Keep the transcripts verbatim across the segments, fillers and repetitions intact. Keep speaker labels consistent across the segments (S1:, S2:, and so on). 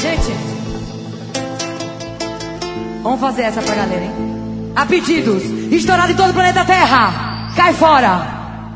S1: Gente, vamos fazer essa pra galera, hein? A pedidos, estourado em todo o planeta Terra. Cai fora.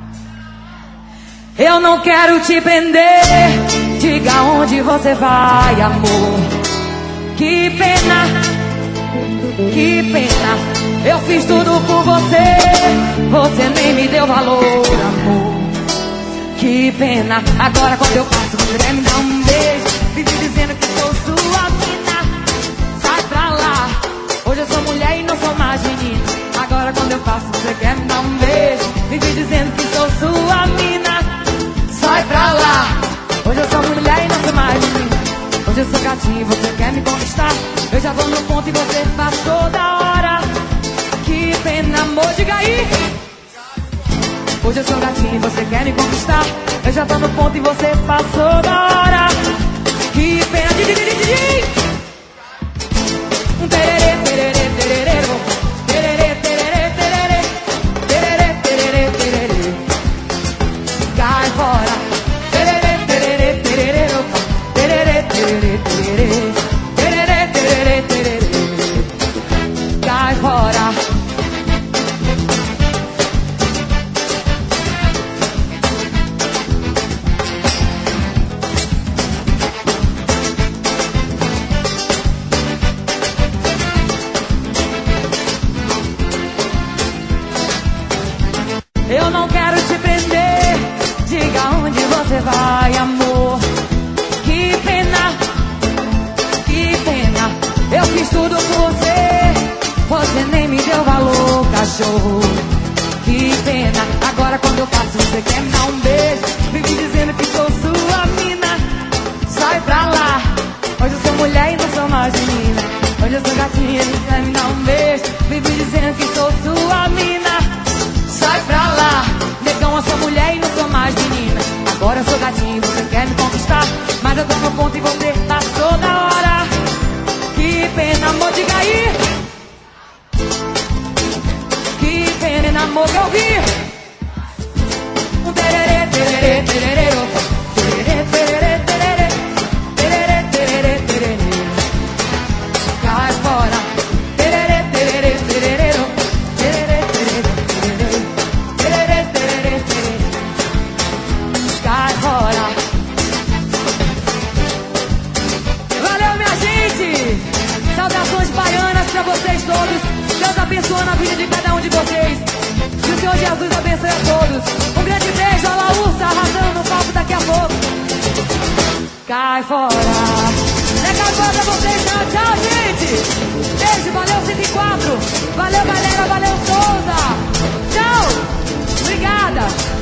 S1: Eu não quero te prender. Diga onde você vai, amor. Que pena, que pena. Eu fiz tudo por você, você nem me deu valor, amor. Que pena. Agora quando eu passo, você quer me dar um beijo, vive dizendo que sou sua mina. Sai pra lá. Hoje eu sou mulher e não sou mais menina. Agora quando eu passo, você quer me dar um beijo, vive dizendo que sou sua mina. Sai pra lá. Hoje eu sou mulher e não sou mais menina. Hoje eu sou gatinho e você quer me conquistar. Eu já vou no ponto e você passou da hora. Que pena, amor, diga aí. Hoje eu sou gatinho e você quer me conquistar. Eu já tô no ponto e você passou da hora. Que pena, di, di, di, di, di. Um tererê, tererê, tererê. Tererê, tererê, tererê. Tererê, tererê, tererê. Cai fora. Tererê, tererê, tererê. Tererê, tererê, tererê. Tererê, tererê, tererê. Cai fora. Eu não quero te prender. Diga onde você vai, amor. Que pena, que pena. Eu fiz tudo por você, você nem me deu valor, cachorro. Que pena. Agora quando eu passo, você quer me dar um beijo, vive dizendo que sou sua mina. Sai pra lá. Hoje eu sou mulher e não sou mais menina. Hoje eu sou gatinha e quer me dar um beijo, vive dizendo que sou sua mina. Sai pra lá. Negão, eu sou mulher e não sou mais menina. Agora eu sou gatinho e você quer me conquistar. Mas eu tô no ponto e você passou da hora. Que pena, amor, diga aí. Que pena, amor, que eu vi. Um tererê, tererê, tererê. Tererê, tererê, tererê. Tererê, tererê, tererê. Cai fora. Tererê, tererê, tererê. Tererê, tererê, tererê. Tererê, tererê, tererê. Cai fora. Valeu, minha gente. Saudações baianas pra vocês todos. Deus abençoando a vida de cada um de vocês. Que o Senhor Jesus abençoe a todos. Um grande beijo, a Laúça arrasando no palco daqui a pouco. Cai fora. Legal pra vocês, tchau, tchau, gente. Beijo, valeu cento e quatro. Valeu, galera, valeu, Souza. Tchau. Obrigada.